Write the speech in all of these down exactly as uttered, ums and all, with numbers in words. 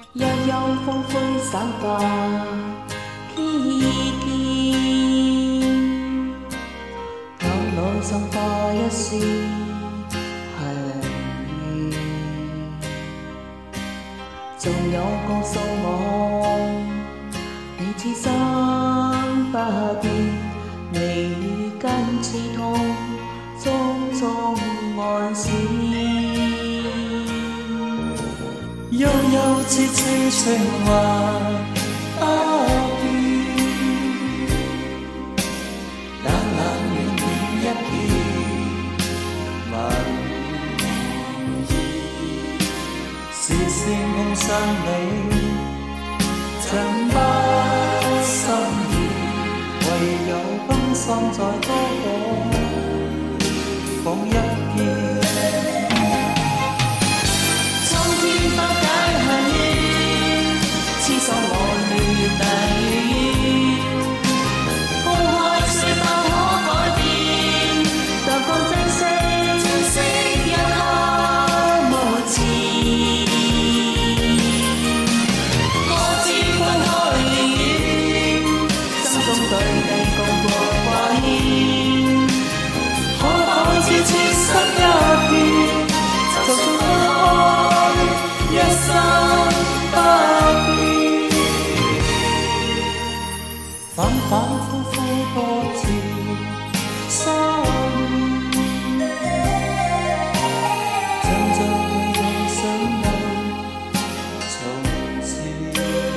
悠悠風灰散發天邊，眼內滲化一絲恨意，仲有告訴我，你此生不變，眉宇根刺痛，種種愛思。 悠悠切切情懷不變，冷冷暖暖一片文意，是聲空生美，怎不心意，唯有冰心再多講講一遍。 我亂大雨，風開水不可改變，但放珍惜，珍惜一刻無詞。我知分開永遠，心中對你共過掛牽，可否只痴心一片，就算分開一生不變。 反反复复多次失戀，像像對對想有從前，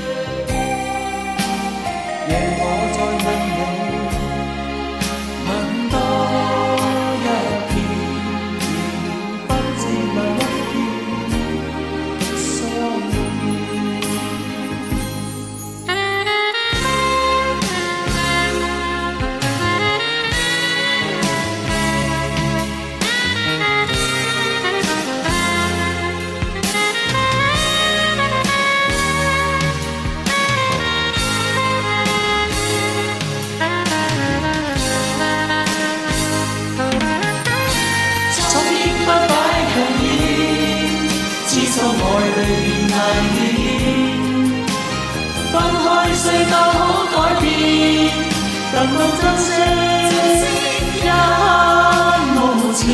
夜我再問你，問多一遍，不知哪一天相遇。愛裏變難遇，分開雖當好改變，但我珍惜一刻無詞。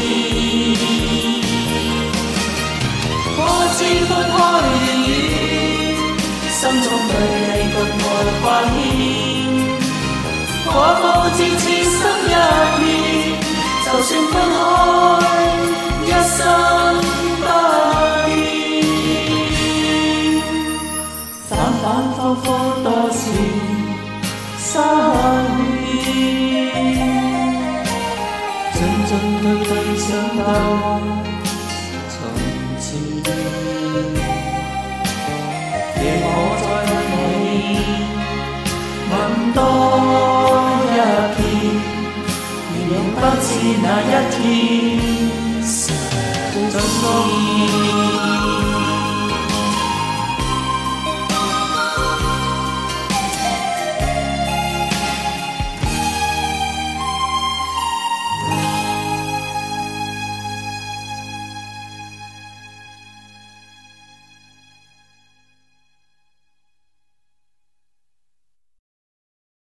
可知分開永遠，心中對你共愛掛牽，可否只痴心一片，就算分開一生不變。反反复复多次失戀，進進退退想到從前，夜我再問你，問多一遍，仍不知哪一天